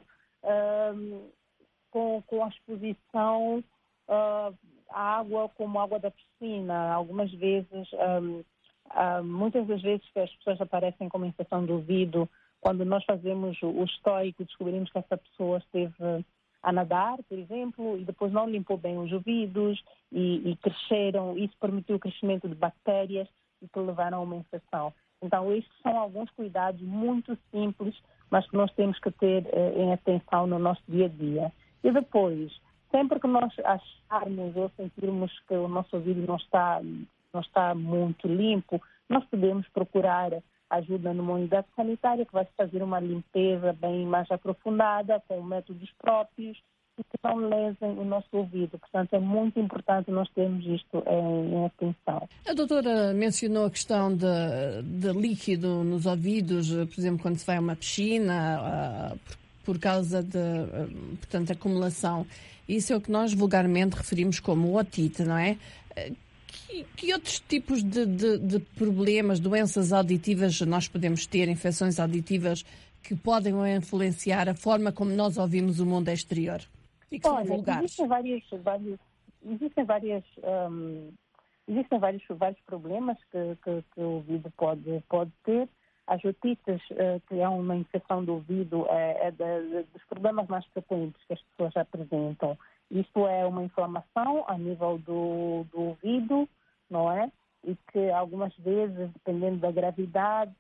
um, com, com a exposição uh, à água como água da piscina. Algumas vezes, um, uh, muitas das vezes que as pessoas aparecem com uma infecção do ouvido, quando nós fazemos o, o histórico, descobrimos que essa pessoa esteve a nadar, por exemplo, e depois não limpou bem os ouvidos e, e cresceram, isso permitiu o crescimento de bactérias e que levaram a uma infecção. Então, estes são alguns cuidados muito simples, mas que nós temos que ter eh, em atenção no nosso dia a dia. E depois, sempre que nós acharmos ou sentirmos que o nosso ouvido não está, não está muito limpo, nós podemos procurar ajuda numa unidade sanitária que vai fazer uma limpeza bem mais aprofundada, com métodos próprios e que não lesem o nosso ouvido. Portanto, é muito importante nós termos isto em, em atenção. A doutora mencionou a questão de, de líquido nos ouvidos, por exemplo, quando se vai a uma piscina, uh, por, por causa de, uh, portanto, acumulação. Isso é o que nós vulgarmente referimos como otite, não é? Uh, Que, que outros tipos de, de, de problemas, doenças auditivas nós podemos ter, infecções auditivas, que podem influenciar a forma como nós ouvimos o mundo exterior? E que Olha, são vulgares. Existem, vários, vários, existem, várias, um, existem vários, vários problemas que, que, que o ouvido pode, pode ter. As otites, uh, que é uma infecção do ouvido, é, é de, dos problemas mais frequentes que as pessoas apresentam. Isto é uma inflamação a nível do, do ouvido, não é? E que algumas vezes, dependendo da gravidade,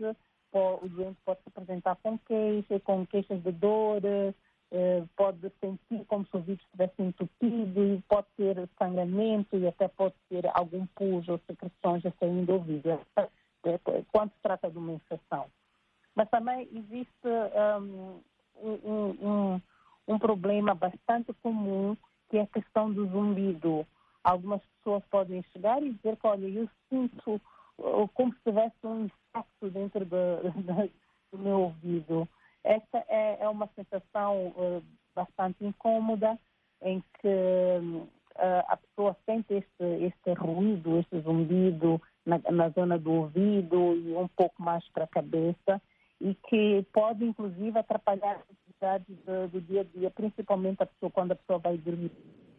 o doente pode se apresentar com queixas, com queixas de dor, eh, pode sentir como se o ouvido estivesse entupido, e pode ter sangramento e até pode ter algum pus ou secreções a sair do ouvido, quando se trata de uma infecção. Mas também existe um, um, um, um problema bastante comum, que é a questão do zumbido. Algumas pessoas podem chegar e dizer que, olha, eu sinto como se tivesse um insecto dentro do, do meu ouvido. Essa é, é uma sensação uh, bastante incômoda, em que uh, a pessoa sente este, este ruído, este zumbido na, na zona do ouvido e um pouco mais para a cabeça, e que pode, inclusive, atrapalhar as atividades do, do dia a dia, principalmente a pessoa, quando a pessoa vai dormir.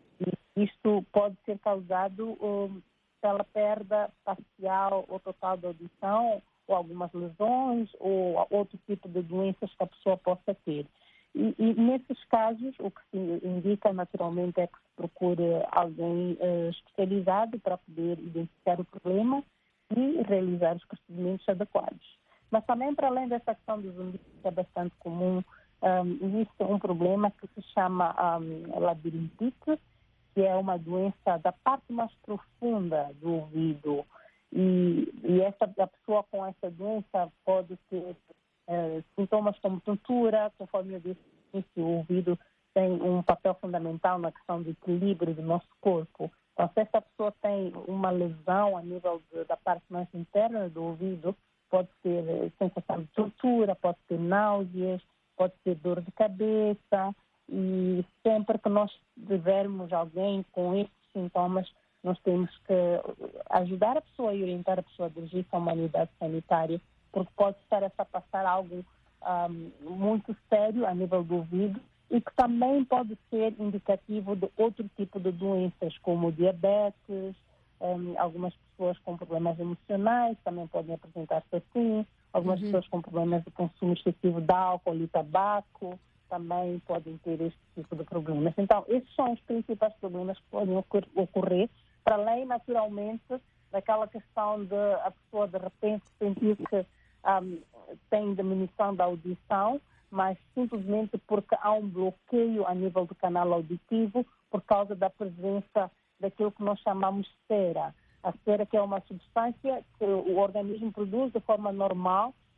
E isto pode ser causado um, pela perda parcial ou total da audição, ou algumas lesões, ou outro tipo de doenças que a pessoa possa ter. E, e nesses casos, o que se indica naturalmente é que se procure alguém uh, especializado para poder identificar o problema e realizar os procedimentos adequados. Mas também, para além dessa questão do zumbido, que é bastante comum, um, existe um problema que se chama um, labirintite, que é uma doença da parte mais profunda do ouvido. E, e essa, a pessoa com essa doença pode ter uh, sintomas como tontura, conforme eu disse, o ouvido tem um papel fundamental na questão do equilíbrio do nosso corpo. Então, se essa pessoa tem uma lesão a nível de, da parte mais interna do ouvido, pode ter sensação de tontura, pode ter náuseas, pode ter dor de cabeça, e sempre que nós tivermos alguém com esses sintomas, nós temos que ajudar a pessoa e orientar a pessoa a dirigir-se a uma unidade sanitária, porque pode estar a passar algo um, muito sério a nível do ouvido e que também pode ser indicativo de outro tipo de doenças, como diabetes. Um, algumas pessoas com problemas emocionais também podem apresentar-se assim. Algumas uhum. pessoas com problemas de consumo excessivo de álcool e tabaco também podem ter este tipo de problemas. Então, esses são os principais problemas que podem ocorrer, para além, naturalmente, daquela questão de a pessoa, de repente, sentir que um, tem diminuição da audição, mas simplesmente porque há um bloqueio a nível do canal auditivo por causa da presença daquilo que nós chamamos cera. A cera, que é uma substância que o organismo produz de forma normal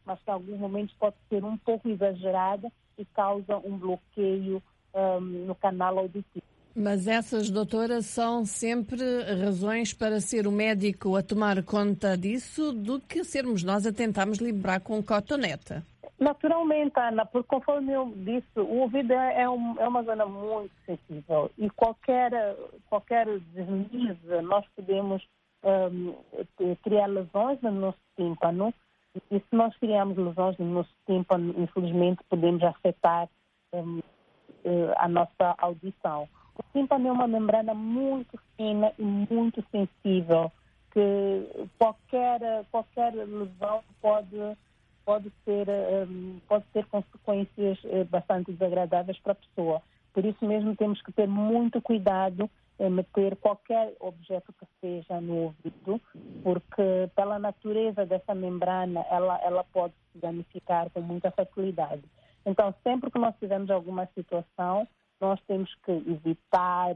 mas que em alguns momentos pode ser um pouco exagerada e causa um bloqueio um, no canal auditivo. Mas essas, doutora, são sempre razões para ser o médico a tomar conta disso do que sermos nós a tentarmos liberar com cotonete. Naturalmente, Ana, porque conforme eu disse, o ouvido é, um, é uma zona muito sensível e qualquer, qualquer deslize nós podemos um, criar lesões no nosso tímpano, e se nós criarmos lesões no nosso tímpano, infelizmente podemos afetar um, a nossa audição. O tímpano é uma membrana muito fina e muito sensível, que qualquer, qualquer lesão pode, pode, ter, pode ter consequências bastante desagradáveis para a pessoa. Por isso mesmo temos que ter muito cuidado em meter qualquer objeto que seja no ouvido, porque pela natureza dessa membrana ela, ela pode se danificar com muita facilidade. Então, sempre que nós tivermos alguma situação, nós temos que evitar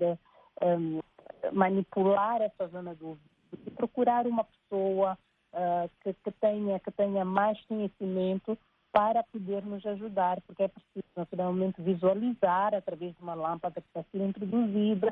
um, manipular essa zona do ouvido e procurar uma pessoa uh, que, que, tenha, que tenha mais conhecimento para poder nos ajudar, porque é preciso naturalmente visualizar através de uma lâmpada que está sendo introduzida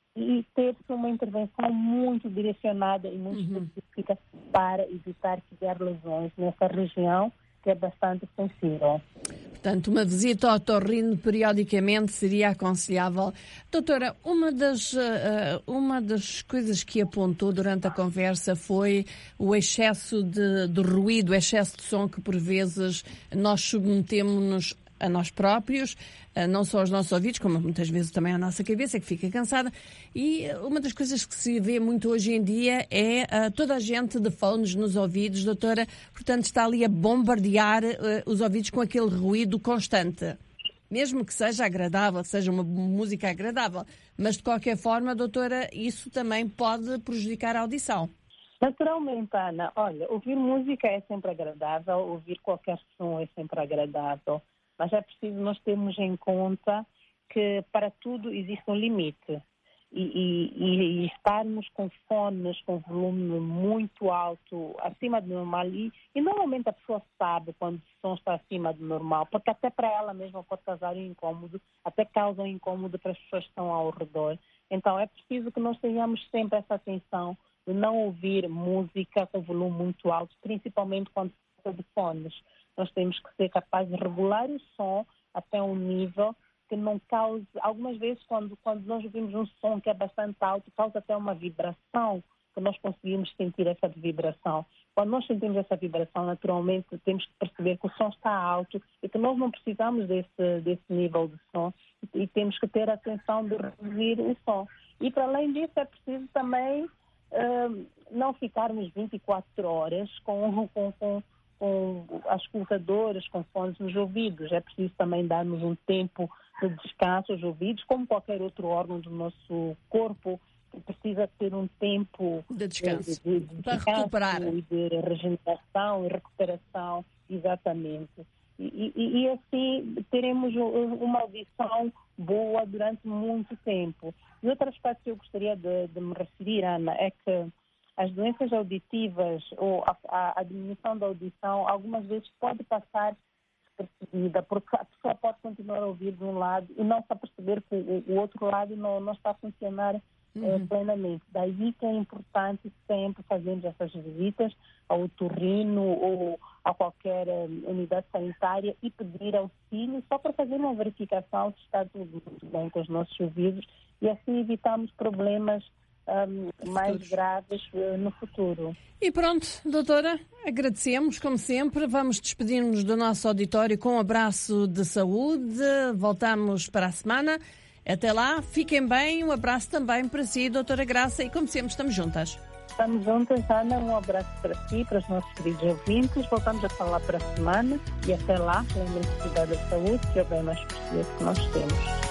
e ter-se uma intervenção muito direcionada e muito uhum. específica para evitar criar lesões nessa região que é bastante sensível. Portanto, uma visita ao otorrino periodicamente seria aconselhável. Doutora, uma das, uh, uma das coisas que apontou durante a conversa foi o excesso de, de ruído, o excesso de som que por vezes nós submetemos-nos a nós próprios, não só aos nossos ouvidos, como muitas vezes também à nossa cabeça, que fica cansada. E uma das coisas que se vê muito hoje em dia é uh, toda a gente de fones nos ouvidos, doutora, portanto está ali a bombardear uh, os ouvidos com aquele ruído constante. Mesmo que seja agradável, que seja uma música agradável, mas de qualquer forma, doutora, isso também pode prejudicar a audição. Naturalmente, Ana, olha, ouvir música é sempre agradável, ouvir qualquer som é sempre agradável. Mas é preciso nós termos em conta que para tudo existe um limite. E, e, e estarmos com fones com volume muito alto, acima do normal, e, e normalmente a pessoa sabe quando o som está acima do normal, porque até para ela mesma pode causar um incômodo, até causa um incômodo para as pessoas que estão ao redor. Então é preciso que nós tenhamos sempre essa atenção de não ouvir música com volume muito alto, principalmente quando se trata de fones. Nós temos que ser capazes de regular o som até um nível que não cause... Algumas vezes, quando, quando nós ouvimos um som que é bastante alto, causa até uma vibração, que nós conseguimos sentir essa vibração. Quando nós sentimos essa vibração, naturalmente, temos que perceber que o som está alto e que nós não precisamos desse, desse nível de som e, e temos que ter a atenção de reduzir o som. E, para além disso, é preciso também uh, não ficarmos vinte e quatro horas com... com, com com as escutadoras, com fones nos ouvidos. É preciso também darmos um tempo de descanso aos ouvidos, como qualquer outro órgão do nosso corpo, que precisa ter um tempo de descanso, de, de, de para descanso recuperar. E de regeneração e recuperação, exatamente. E, e, e assim teremos uma audição boa durante muito tempo. E outro aspecto que eu gostaria de, de me referir, Ana, é que as doenças auditivas ou a, a, a diminuição da audição algumas vezes pode passar despercebida, porque a pessoa pode continuar a ouvir de um lado e não está a perceber que o, o outro lado não, não está a funcionar uhum. eh, plenamente. Daí que é importante sempre fazermos essas visitas ao otorrino ou a qualquer um, unidade sanitária e pedir auxílio só para fazer uma verificação se está tudo muito bem com os nossos ouvidos e assim evitamos problemas Um, mais graves uh, no futuro. E pronto, doutora, agradecemos, como sempre. Vamos despedir-nos do nosso auditório com um abraço de saúde. Voltamos para a semana. Até lá, fiquem bem. Um abraço também para si, doutora Graça, e como sempre, estamos juntas. Estamos juntas, Ana. Um abraço para si, para os nossos queridos ouvintes. Voltamos a falar para a semana e até lá, lembrem-se de cuidar da saúde, que é o bem mais precioso que nós temos.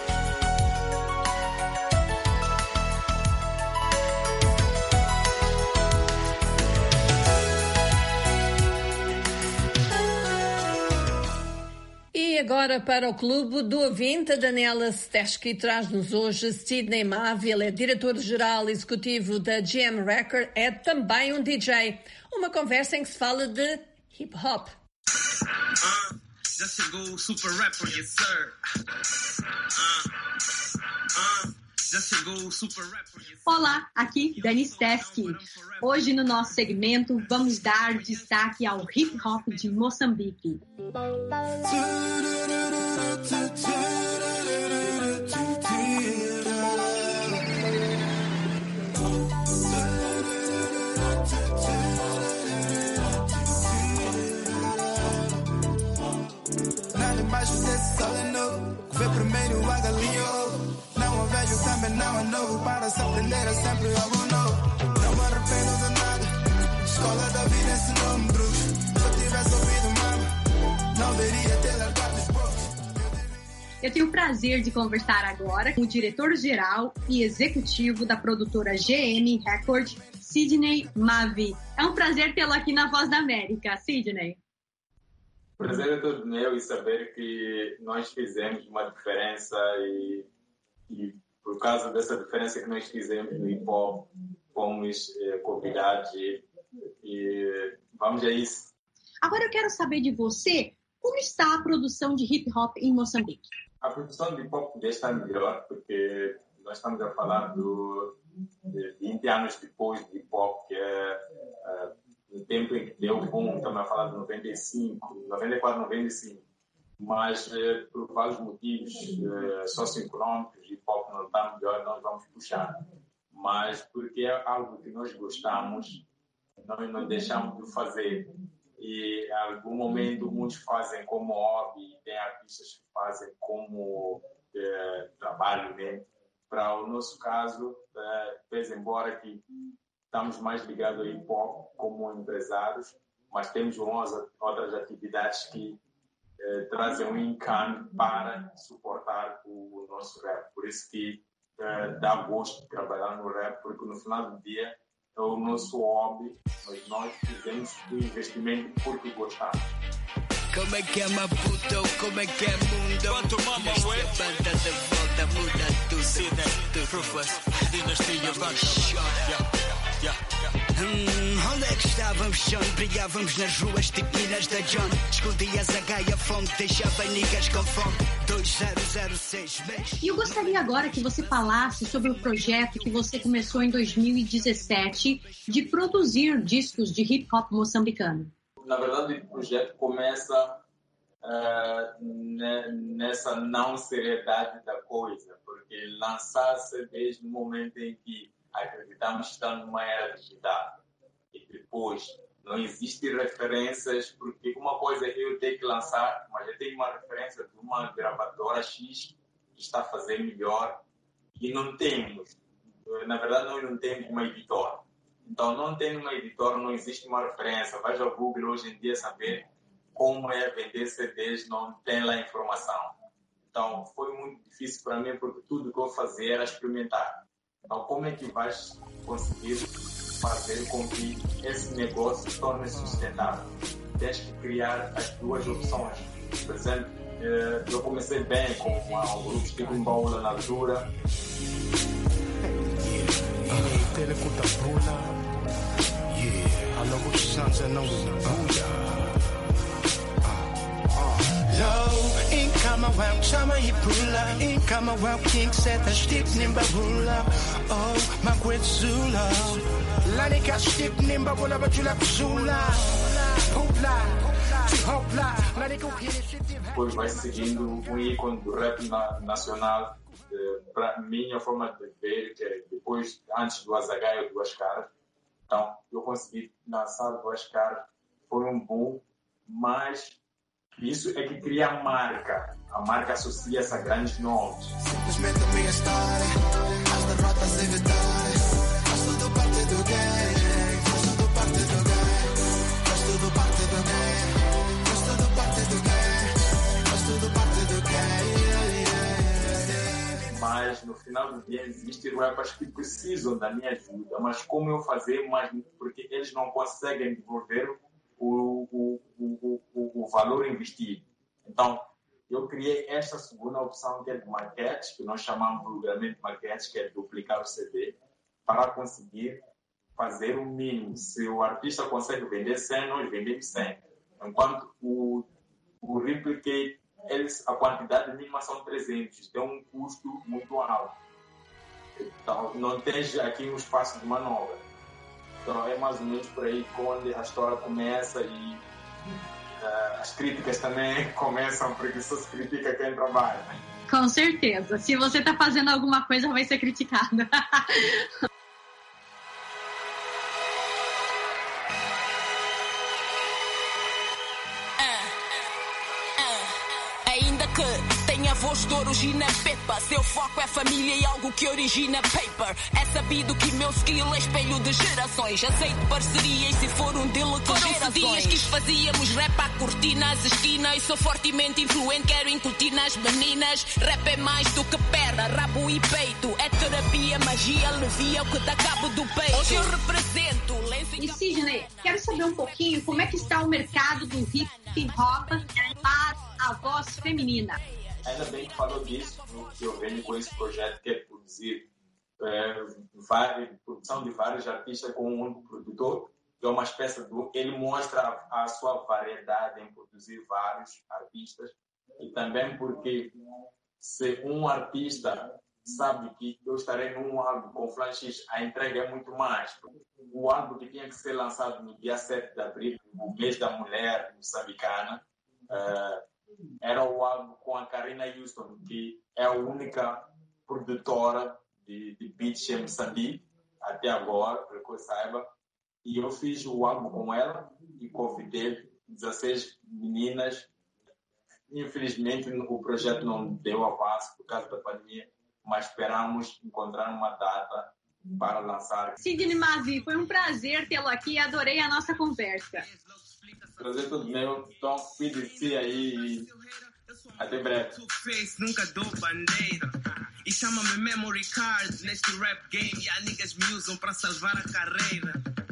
E agora para o Clube do Ouvinte, a Daniela Steshki traz-nos hoje Sidney Mavil, é diretor-geral executivo da G M Record, é também um D J. Uma conversa em que se fala de hip-hop. chegou o super rapper, yes sir. Uh, uh, já chegou o super rapper. Yes, Olá, aqui Dani Stefsky. Hoje no nosso segmento vamos dar destaque ao hip hop de Moçambique. Nada embaixo desse sol é novo, que vê primeiro a galinha ou ovo. Não há velho, também não há novo, para se aprender é sempre algo novo. Não me arrependo de nada, escola da vida ensinou-me bruxo. Se eu tivesse ouvido mama, não deveria ter largado os poucos. Eu tenho o prazer de conversar agora com o diretor-geral e executivo da produtora G M Record, Sidney Mavi. É um prazer tê-lo aqui na Voz da América, Sidney. O prazer é todo meu e saber que nós fizemos uma diferença e, e por causa dessa diferença que nós fizemos no hip hop, fomos eh, convidados e, e vamos a isso. Agora eu quero saber de você, como está a produção de hip hop em Moçambique? A produção de hip hop podia estar melhor, porque nós estamos a falar do, de vinte anos depois de hip hop, que é uh, no tempo em que deu boom, estamos a falar de noventa e cinco, noventa e quatro, noventa e cinco. Mas uh, por vários motivos uh, socioeconômicos, hip hop não está melhor, nós vamos puxar. Mas porque é algo que nós gostamos, nós não deixamos de fazer. E em algum momento muitos fazem como hobby, tem artistas que fazem como eh, trabalho, né? Para o nosso caso, eh, pese embora que estamos mais ligados ao hip hop como empresários, mas temos umas outras atividades que eh, trazem um income para suportar o, o nosso rap. Por isso que eh, dá gosto de trabalhar no rap, porque no final do dia é o nosso hobby, mas nós fizemos o investimento porque gostamos. Como é que é Maputo, como é que é mundo? Quanto mama, ué? Banda de volta, muda tudo. Sidney, Rufus, dinastia Banda. Hum, onde é que estávamos, John? Brigávamos nas ruas tipo Minas da John. Escondias a gaia fome, deixava niggas com fome. dois zero zero seis mês. E eu gostaria agora que você falasse sobre o projeto que você começou em dois mil e dezessete de produzir discos de hip hop moçambicano. Na verdade, o projeto começa uh, nessa não seriedade da coisa, porque lançar-se desde o momento em que acreditamos que está numa era digital e depois não existem referências, porque uma coisa é eu ter que lançar, mas eu tenho uma referência de uma gravadora X que está a fazer melhor e não temos, na verdade nós não temos uma editora. Então não tendo uma editora não existe uma referência. Vai ao Google hoje em dia saber como é vender C Ds, não tem lá informação. Então foi muito difícil para mim porque tudo que eu fazia era experimentar. Então, como é que vais conseguir fazer com que esse negócio se torne sustentável? Tens que criar as duas opções. Por exemplo, eu comecei bem com um grupo tipo Mbaula na altura. In Commonwealth, chama e pula. In Commonwealth, King seta stick nimba hula. Oh, Magwezula. Lanika stick nimba hula, but you like Zula. Hula, hula. Lanika Depois vai seguindo um ícone do rap na, nacional. Para minha forma de ver, que é depois, antes do Azagaia, Duas Caras. Então, eu consegui lançar Duas Caras. Foi um boom, mas isso é que cria a marca. A marca associa-se a grandes nomes. Simplesmente a minha história, as derrotas e vitórias. Faz tudo parte do game, faz tudo parte do game. Faz tudo parte do game, faz tudo parte do game. Faz tudo parte do game. Mas no final do dia existem rappers que precisam da minha ajuda. Mas como eu fazer, mas porque eles não conseguem devolver O, o, o, o, o valor investido. Então, eu criei esta segunda opção que é de maquetes, que nós chamamos vulgarmente de maquetes, que é duplicar o C D, para conseguir fazer o mínimo. Se o artista consegue vender cem, nós vendemos cem. Enquanto o, o Replicate, eles, a quantidade mínima são trezentos, tem um custo muito alto. Então, não tens aqui um espaço de manobra. Então, é mais ou menos por aí quando a história começa e uh, as críticas também começam, porque só se critica quem trabalha. Com certeza. Se você está fazendo alguma coisa, vai ser criticada. Voz de origina Pepa, seu foco é família e algo que origina paper. É sabido que meu skill é espelho de gerações. Aceito parcerias se for um deal com gerações. Foram dias que fazíamos rap a curtir nas esquinas. Sou fortemente influente, quero incutir nas meninas. Rap é mais do que perna, rabo e peito. É terapia, magia, alivia o que dá cabo do peito. Hoje eu represento lenço e... E Sidney, quero saber um pouquinho como é que está o mercado do hip hop para a voz feminina. Ainda bem que falou disso, que eu venho com esse projeto que é produzir é, várias, produção de vários artistas com um único produtor, que é uma espécie do... Ele mostra a, a sua variedade em produzir vários artistas e também porque se um artista sabe que eu estarei num álbum com Flan X, a entrega é muito mais. O álbum que tinha que ser lançado no dia sete de abril, o mês da mulher moçambicana, é, era o álbum com a Karina Houston, que é a única produtora de, de beats em Moçambique, até agora, para que eu saiba. E eu fiz o álbum com ela e convidei dezesseis meninas. Infelizmente, o projeto não deu avanço por causa da pandemia, mas esperamos encontrar uma data para lançar. Sidney Mavi, foi um prazer tê-lo aqui, adorei a nossa conversa. Prazer todo meu, então cuide de si aí e até breve. Nunca dou bandeira e chama-me memory card neste rap game e há niggas me usam para salvar a carreira.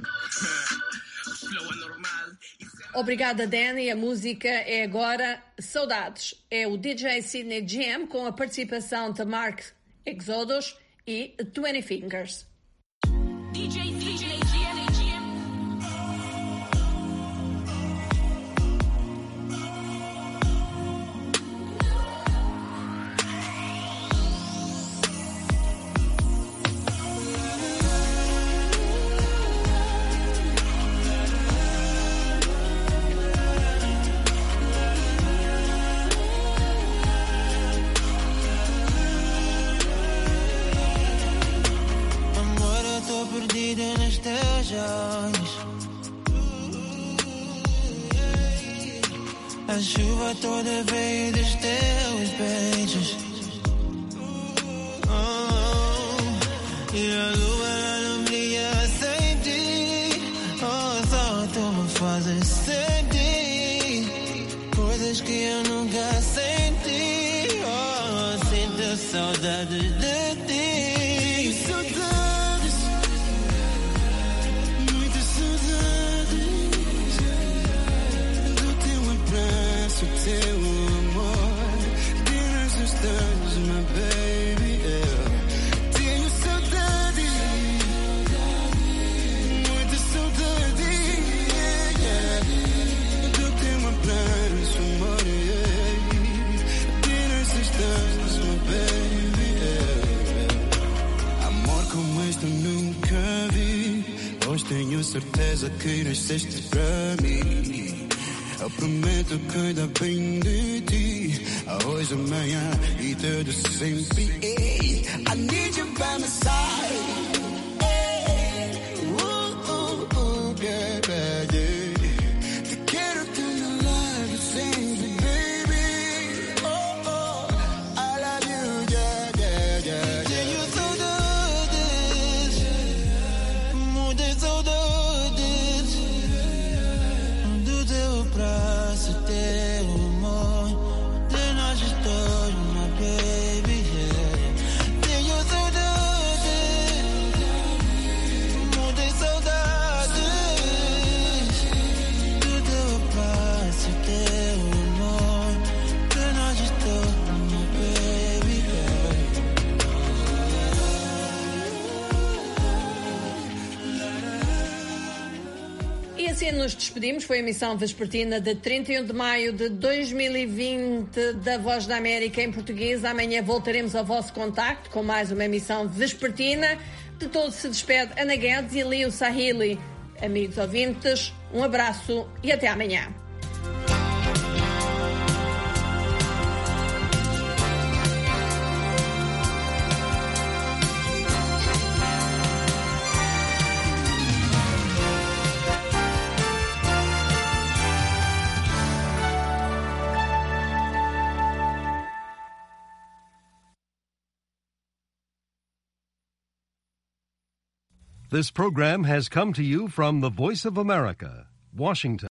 Flow anormal. Obrigada, Danny. A música é agora Saudades. É o D J Sidney G M com a participação de Mark Exodus e vinte Fingers. D J Sidney G M. A chuva toda veio dos teus beijos. Oh, e a lua não brilha sem ti. Oh, só tu me fazes sentir coisas que eu nunca senti. Oh, sinto saudade de ti. Saudades, muitas saudades do teu abraço, teu amor. Dentro dos teus, my baby, yeah. Tenho saudade, muita saudade, yeah, yeah. Do teu abraço, amor, yeah. Dentro dos teus, my baby, yeah. Amor como este eu nunca vi. Hoje tenho certeza que nasceste pra mim. Eu prometo cuidar bem de ti, a hoje, amanhã e tudo sempre. Hey, I need you by my side. Hey, uh, uh, uh, yeah, yeah, yeah. Te quero ter no lado sempre, baby. Oh, oh, I love you, yeah, yeah, yeah, yeah. Tenho saudades, muitas saudades. Abraço, teu amor, de nós dois, my baby, yeah. Tenho saudade, assim nos despedimos. Foi a emissão vespertina de trinta e um de maio de dois mil e vinte da Voz da América em português. Amanhã voltaremos ao vosso contacto com mais uma emissão vespertina. De todos se despede Ana Guedes e Leo Sahili. Amigos ouvintes, um abraço e até amanhã. This program has come to you from the Voice of America, Washington.